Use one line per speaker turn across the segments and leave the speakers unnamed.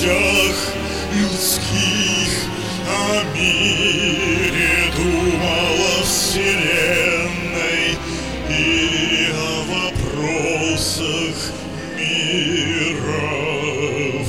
радостях людских, о мире думала вселенной и о вопросах мировых.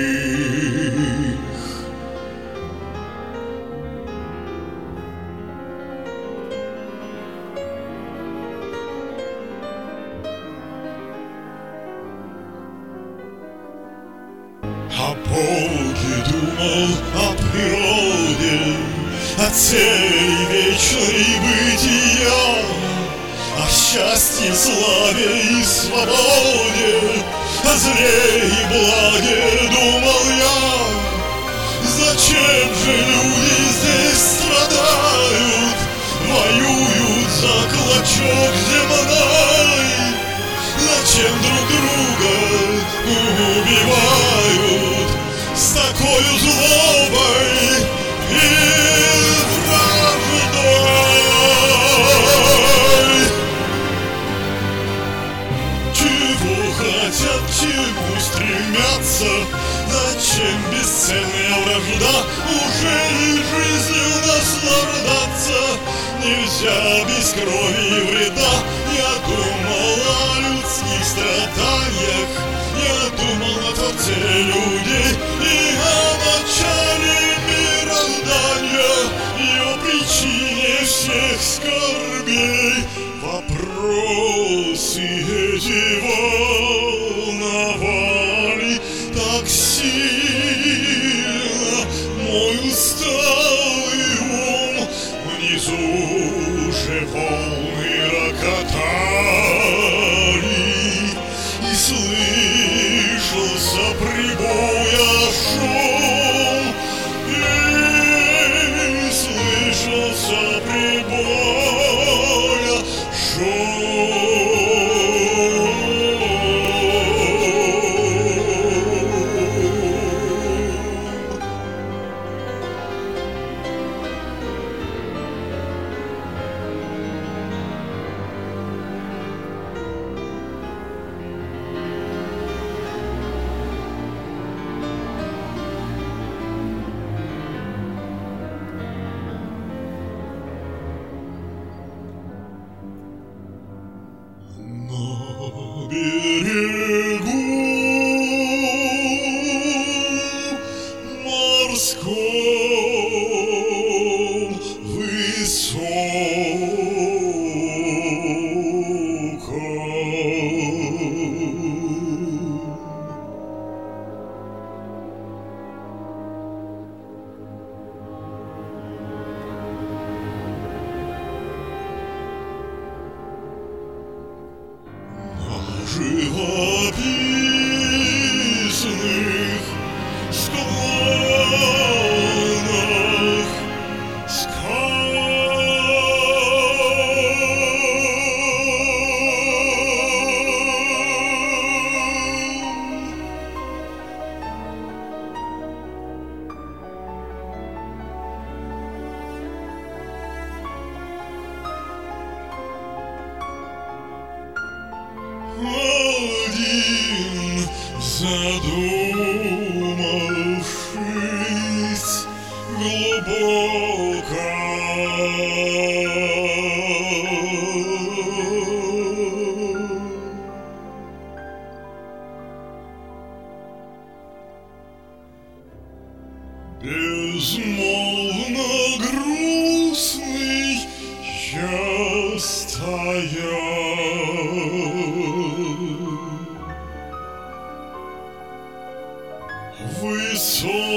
О Боге думал, о природе, о цели вечной бытия, о счастье, славе и свободе, о зле и благе думал я. Зачем же люди здесь страдают, воюют за клочок земной? Зачем друг друга убивают с такою злобой и враждой? Чего хотят, чему стремятся? Зачем бесценная вражда? Уже и жизнью наслаждаться нельзя без крови и вреда. Я думал о людских страданиях, я думал о Творце людей и о начале мироздания, и о причине всех скорбей. Вопросы эти волновали так сильно мой усталый ум. Внизу же волны рокотали, и слышался прибоя шум, и слышался прибоя шум. На берегу морском высоком живописных склонах один, задумавшись глубоко, безмолвно грустный я стоял. Высокий